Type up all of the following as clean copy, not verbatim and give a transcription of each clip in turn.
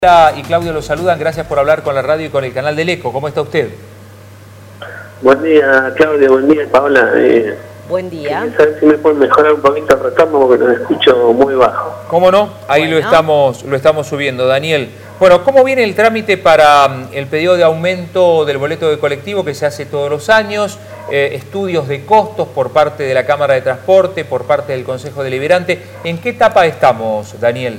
Hola, y Claudio lo saludan, gracias por hablar con la radio y con el canal del Eco. ¿Cómo está usted? Buen día, Claudio, buen día, Paola. Buen día. Quería saber si me pueden mejorar un poquito el retorno porque lo escucho muy bajo. ¿Cómo no? Ahí Bueno. lo estamos subiendo, Daniel. Bueno, ¿cómo viene el trámite para el pedido de aumento del boleto de colectivo que se hace todos los años? Estudios de costos por parte de la Cámara de Transporte, por parte del Consejo Deliberante. ¿En qué etapa estamos, Daniel?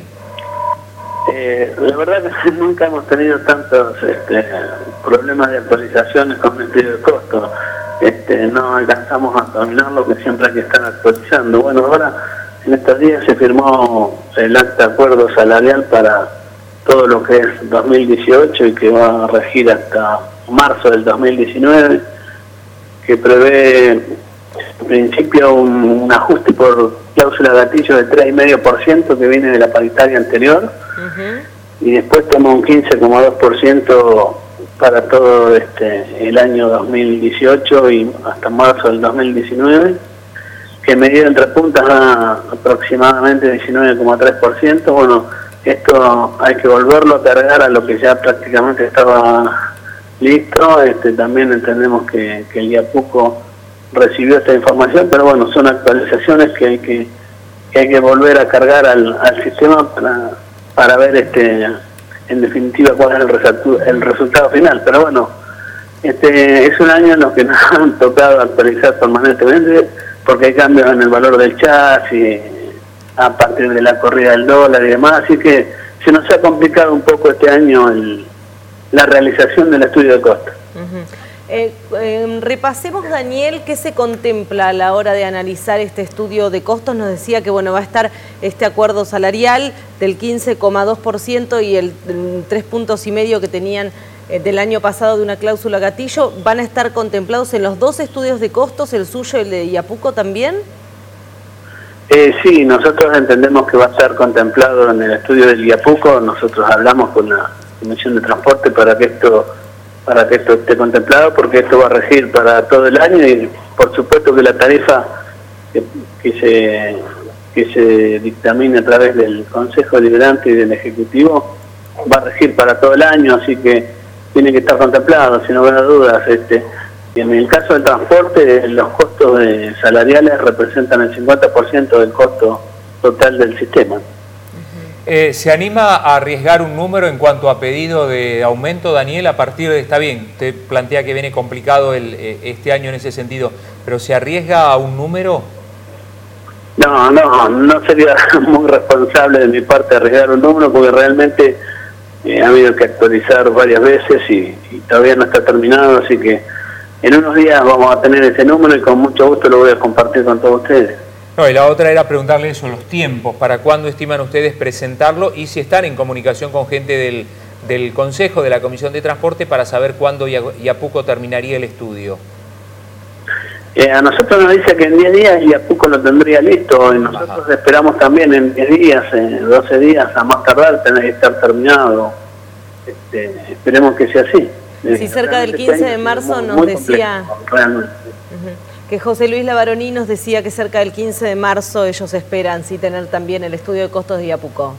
La verdad que nunca hemos tenido tantos problemas de actualizaciones con el pedido de costo. No alcanzamos a terminar lo que siempre hay que estar actualizando. Bueno, ahora en estos días se firmó el acta de acuerdo salarial para todo lo que es 2018 y que va a regir hasta marzo del 2019, que prevé en principio un ajuste por cláusula gatillo de 3,5% que viene de la paritaria anterior. Y después toma un 15,2% para todo el año 2018 y hasta marzo del 2019, que medido entre puntas da aproximadamente 19,3%. Bueno, esto hay que volverlo a cargar a lo que ya prácticamente estaba listo. También entendemos que el IAPUCO recibió esta información, pero bueno, son actualizaciones que hay que volver a cargar al sistema para ver en definitiva cuál es el resultado final. Pero bueno, es un año en los que nos han tocado actualizar permanentemente porque hay cambios en el valor del chasis a partir de la corrida del dólar y demás, así que se nos ha complicado un poco este año la realización del estudio de costos. Repasemos, Daniel, qué se contempla a la hora de analizar este estudio de costos. Nos decía que bueno, va a estar este acuerdo salarial del 15,2% y el 3,5 puntos que tenían del año pasado de una cláusula gatillo. ¿Van a estar contemplados en los dos estudios de costos, el suyo y el de IAPUCO también? Sí, nosotros entendemos que va a estar contemplado en el estudio del IAPUCO. Nosotros hablamos con la Comisión de Transporte para que esto esté contemplado, porque esto va a regir para todo el año y por supuesto que la tarifa que se dictamine a través del Consejo Deliberante y del Ejecutivo va a regir para todo el año, así que tiene que estar contemplado, sin lugar a dudas. En el caso del transporte, los costos salariales representan el 50% del costo total del sistema. ¿Se anima a arriesgar un número en cuanto a pedido de aumento, Daniel? A partir de, está bien, usted plantea que viene complicado este año en ese sentido, pero ¿se arriesga a un número? No sería muy responsable de mi parte arriesgar un número, porque realmente ha habido que actualizar varias veces y todavía no está terminado, así que en unos días vamos a tener ese número y con mucho gusto lo voy a compartir con todos ustedes. No, y la otra era preguntarle eso, los tiempos, ¿para cuándo estiman ustedes presentarlo? Y si están en comunicación con gente del Consejo, de la Comisión de Transporte, para saber cuándo IAPUCO terminaría el estudio. A nosotros nos dice que en 10 días IAPUCO lo tendría listo, y nosotros esperamos también en 10 días, 12 días, a más tardar, tener que estar terminado. Esperemos que sea así. Sí, cerca del 15 de marzo nos decía... Realmente. Que José Luis Lavaroní nos decía que cerca del 15 de marzo ellos esperan sí tener también el estudio de costos de IAPUCO.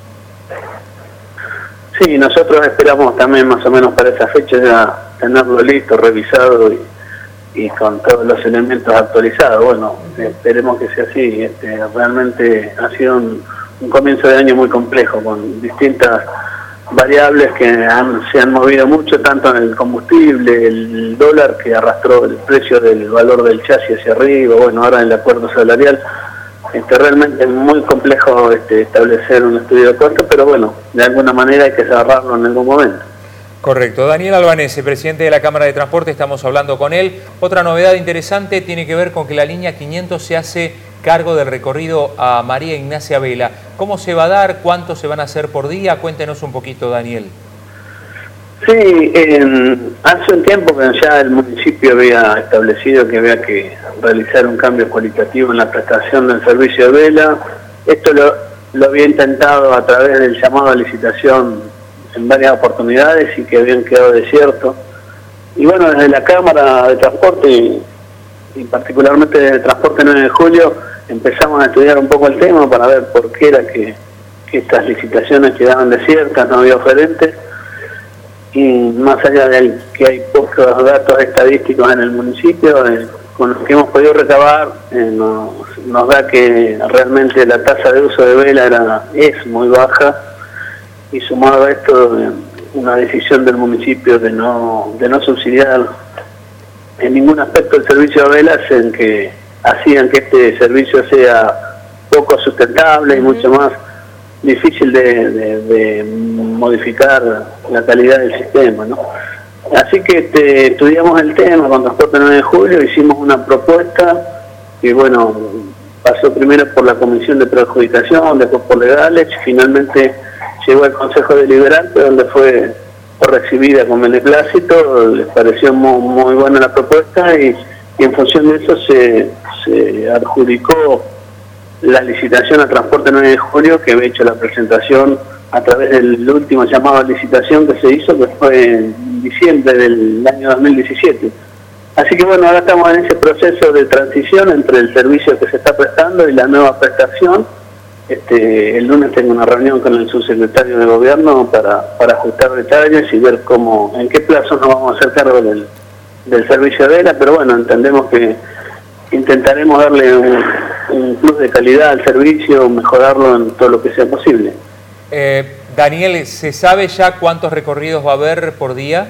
Sí, nosotros esperamos también más o menos para esa fecha ya tenerlo listo, revisado y con todos los elementos actualizados. Bueno, esperemos que sea así. Realmente ha sido un comienzo de año muy complejo, con distintas variables que se han movido mucho, tanto en el combustible, el dólar que arrastró el precio del valor del chasis hacia arriba, bueno, ahora en el acuerdo salarial. Realmente es muy complejo establecer un estudio de costos, pero bueno, de alguna manera hay que cerrarlo en algún momento. Correcto. Daniel Albanese, presidente de la Cámara de Transporte, estamos hablando con él. Otra novedad interesante tiene que ver con que la línea 500 se hace cargo del recorrido a María Ignacia Vela. ¿Cómo se va a dar? ¿Cuántos se van a hacer por día? Cuéntenos un poquito, Daniel. Sí, hace un tiempo que ya el municipio había establecido que había que realizar un cambio cualitativo en la prestación del servicio de vela. Esto lo había intentado a través del llamado a licitación en varias oportunidades y que habían quedado desiertos. Y bueno, desde la Cámara de Transporte y particularmente desde Transporte 9 de Julio empezamos a estudiar un poco el tema para ver por qué era que estas licitaciones quedaban desiertas, no había oferentes, y más allá de que hay pocos datos estadísticos en el municipio, con los que hemos podido recabar, nos da que realmente la tasa de uso de vela es muy baja, y sumado a esto, una decisión del municipio de no subsidiar en ningún aspecto el servicio de velas, en que hacían que este servicio sea poco sustentable y mucho más difícil de modificar la calidad del sistema, ¿no? Así que estudiamos el tema con Transporte 9 de Julio, hicimos una propuesta que, bueno, pasó primero por la Comisión de Preadjudicación, después por Legales, finalmente llegó al Consejo Deliberante, donde fue recibida con beneplácito. Les pareció muy buena la propuesta, y en función de eso se adjudicó la licitación a Transporte 9 de Julio, que había hecho la presentación a través del último llamado a licitación que se hizo, que fue en diciembre del año 2017. Así que bueno, ahora estamos en ese proceso de transición entre el servicio que se está prestando y la nueva prestación. El lunes tengo una reunión con el subsecretario de Gobierno para ajustar detalles y ver en qué plazo nos vamos a hacer cargo del servicio de vela, pero bueno, entendemos que intentaremos darle un plus de calidad al servicio, mejorarlo en todo lo que sea posible. Daniel, ¿se sabe ya cuántos recorridos va a haber por día?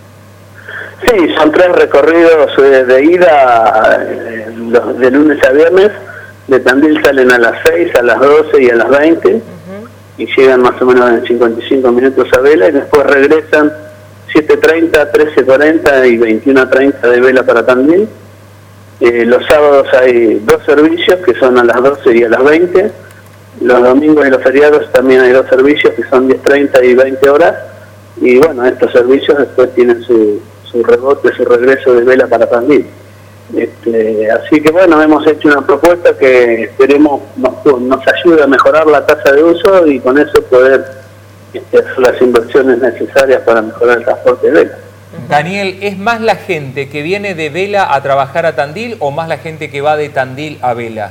Sí, son 3 recorridos de ida, de lunes a viernes. De Tandil salen a las 6, a las 12 y a las 20, y llegan más o menos en 55 minutos a Vela, y después regresan 7:30, 13:40 y 21:30 de Vela para Tandil. Los sábados hay 2 servicios, que son a las 12 y a las 20. Los domingos y los feriados también hay 2 servicios, que son 10:30 y 20 horas. Y bueno, estos servicios después tienen su rebote, su regreso de Vela para Tandil. Así que bueno, hemos hecho una propuesta que esperemos nos ayude a mejorar la tasa de uso, y con eso poder hacer las inversiones necesarias para mejorar el transporte de Vela. Daniel, ¿es más la gente que viene de Vela a trabajar a Tandil o más la gente que va de Tandil a Vela?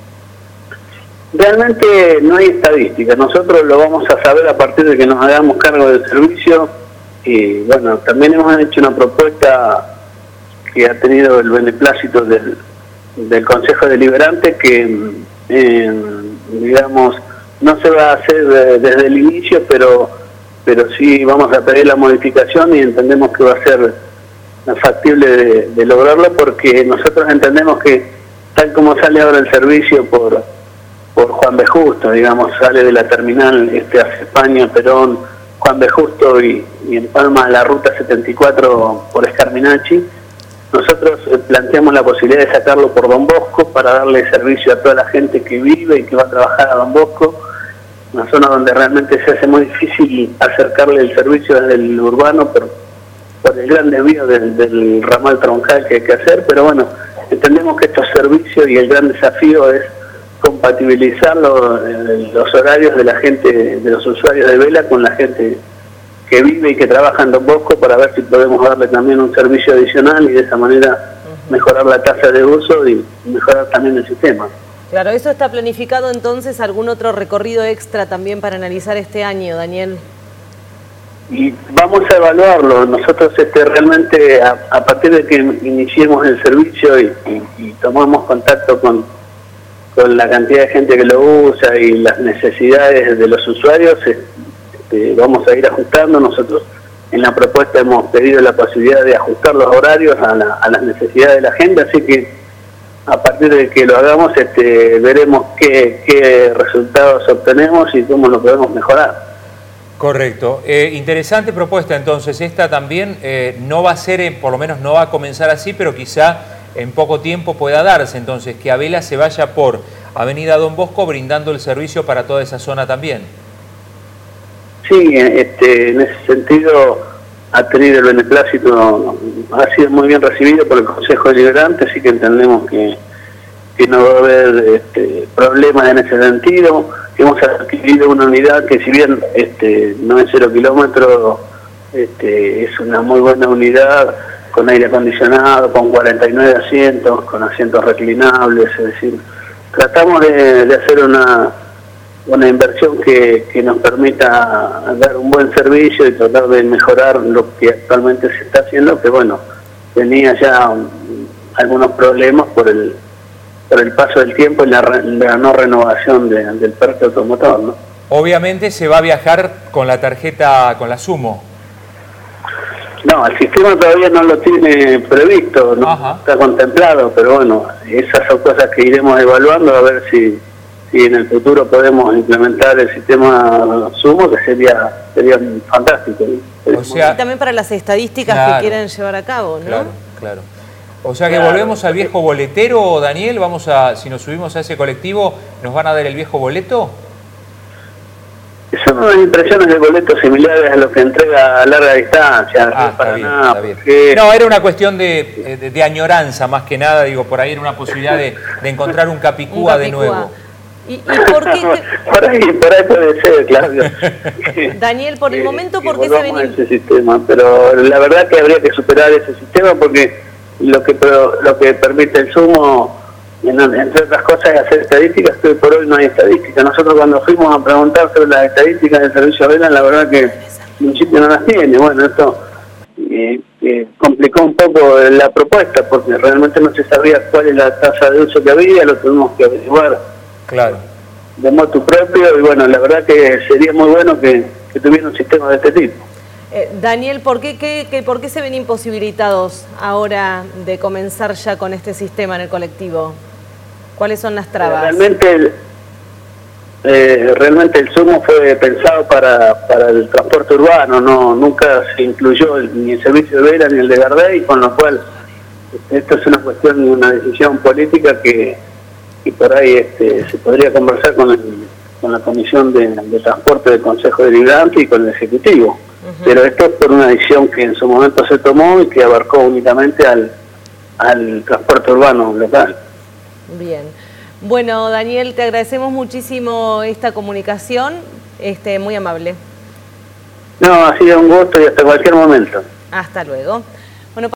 Realmente no hay estadística, nosotros lo vamos a saber a partir de que nos hagamos cargo del servicio. Y bueno, también hemos hecho una propuesta que ha tenido el beneplácito del Consejo Deliberante, que digamos no se va a hacer desde el inicio, pero sí vamos a pedir la modificación, y entendemos que va a ser factible de lograrlo, porque nosotros entendemos que tal como sale ahora el servicio por Juan B. Justo, digamos, sale de la terminal hacia España, Perón, Juan B. Justo y empalma la ruta 74 por Escarminachi. Nosotros planteamos la posibilidad de sacarlo por Don Bosco para darle servicio a toda la gente que vive y que va a trabajar a Don Bosco, una zona donde realmente se hace muy difícil acercarle el servicio desde el urbano por el gran desvío del ramal troncal que hay que hacer. Pero bueno, entendemos que estos servicios, y el gran desafío es compatibilizar los horarios de la gente, de los usuarios de Vela, con la gente que vive y que trabaja en Don Bosco, para ver si podemos darle también un servicio adicional y de esa manera mejorar la tasa de uso y mejorar también el sistema. Claro, ¿eso está planificado entonces? ¿Algún otro recorrido extra también para analizar este año, Daniel? Y vamos a evaluarlo. Nosotros realmente a partir de que iniciemos el servicio y tomamos contacto con la cantidad de gente que lo usa y las necesidades de los usuarios, vamos a ir ajustando. Nosotros en la propuesta hemos pedido la posibilidad de ajustar los horarios a las necesidades de la gente, así que a partir de que lo hagamos veremos qué resultados obtenemos y cómo lo podemos mejorar. Correcto. Interesante propuesta entonces. Esta también no va a ser, por lo menos no va a comenzar así, pero quizá en poco tiempo pueda darse. Entonces, que Vela se vaya por Avenida Don Bosco brindando el servicio para toda esa zona también. Sí, en ese sentido ha tenido el beneplácito, ha sido muy bien recibido por el Consejo Deliberante, así que entendemos que no va a haber problemas en ese sentido. Hemos adquirido una unidad que, si bien no es 0 kilómetros, es una muy buena unidad, con aire acondicionado, con 49 asientos, con asientos reclinables. Es decir, tratamos de hacer una inversión que nos permita dar un buen servicio y tratar de mejorar lo que actualmente se está haciendo, que bueno, tenía ya algunos problemas por el paso del tiempo y la no renovación del parque automotor, ¿no? Obviamente se va a viajar con la tarjeta, con la Sumo. No, el sistema todavía no lo tiene previsto, no está contemplado, pero bueno, esas son cosas que iremos evaluando a ver si en el futuro podemos implementar el sistema Sumo, que sería fantástico, ¿no? O sea, y también para las estadísticas que quieren llevar a cabo, ¿no? Claro, claro. O sea que volvemos al viejo boletero, Daniel, si nos subimos a ese colectivo, ¿nos van a dar el viejo boleto? Son unas impresiones de boletos similares a lo que entrega a larga distancia, no para nada. Porque... No, era una cuestión de añoranza más que nada, digo, por ahí era una posibilidad de encontrar un Capicúa de nuevo. ¿Y por qué? por ahí puede ser, Claudio. Daniel, por el momento, ¿por qué se ven ese sistema? Pero la verdad que habría que superar ese sistema porque lo que permite el Sumo, entre otras cosas, es hacer estadísticas, que hoy por hoy no hay estadísticas. Nosotros cuando fuimos a preguntar sobre las estadísticas del servicio Vela, la verdad que en principio no las tiene. Bueno, esto complicó un poco la propuesta porque realmente no se sabía cuál es la tasa de uso que había, lo tuvimos que averiguar. Claro. De motu propio, y bueno, la verdad que sería muy bueno que tuviera un sistema de este tipo. Daniel, ¿por qué se ven imposibilitados ahora de comenzar ya con este sistema en el colectivo? ¿Cuáles son las trabas? Realmente el Sumo fue pensado para el transporte urbano, nunca se incluyó ni el servicio de Vela ni el de Gardey, con lo cual esto es una cuestión de una decisión política que por ahí se podría conversar con la Comisión de Transporte del Consejo Deliberante y con el Ejecutivo. Pero esto es por una decisión que en su momento se tomó y que abarcó únicamente al transporte urbano local. Bien. Bueno, Daniel, te agradecemos muchísimo esta comunicación, muy amable. No, ha sido un gusto y hasta cualquier momento. Hasta luego.